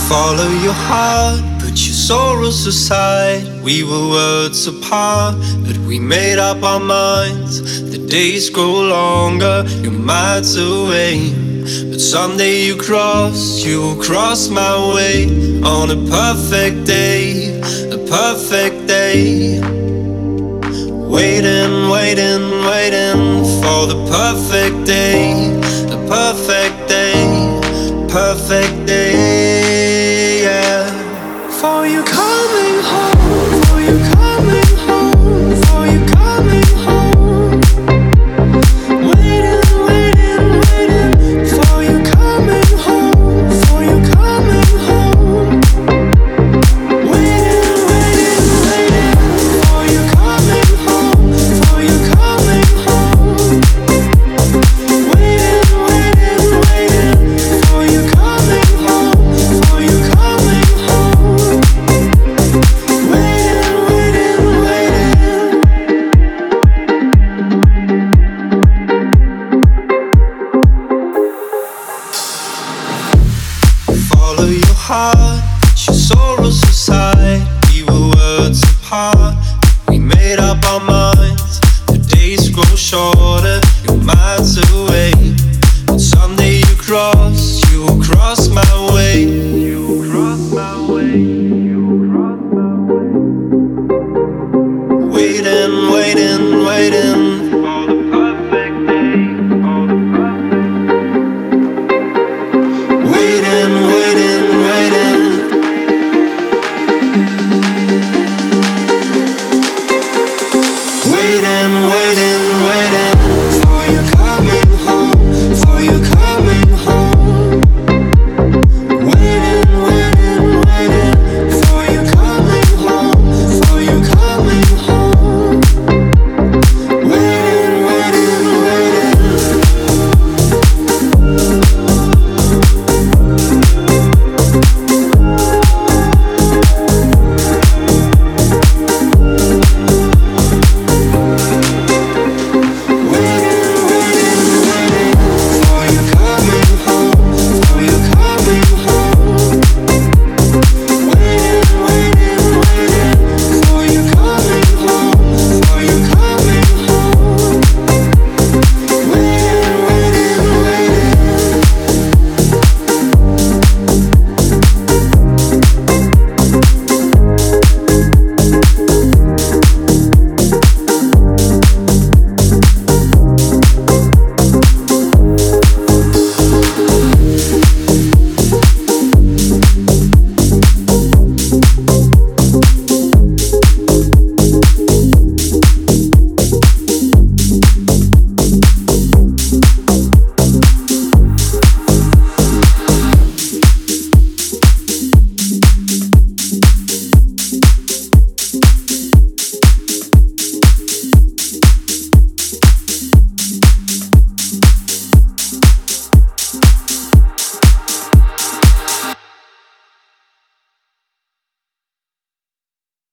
Follow your heart, put your sorrows aside. We were worlds apart, but we made up our minds. The days grow longer, you're miles away, but someday you will cross my way. On a perfect day, a perfect day. Waiting, waiting, waiting for the perfect day, the perfect day, perfect day, yeah. For you coming home, for you coming home, for you coming home. Waiting, waiting, waiting for you coming home, for you coming home. Waiting, waiting, waiting for you coming home, for you coming home. Waiting, waiting, waiting for you coming home, for you coming home. Waiting, waiting, waiting. Follow your heart, put your sorrows aside. We were worlds apart, we made up our minds. The days grow short.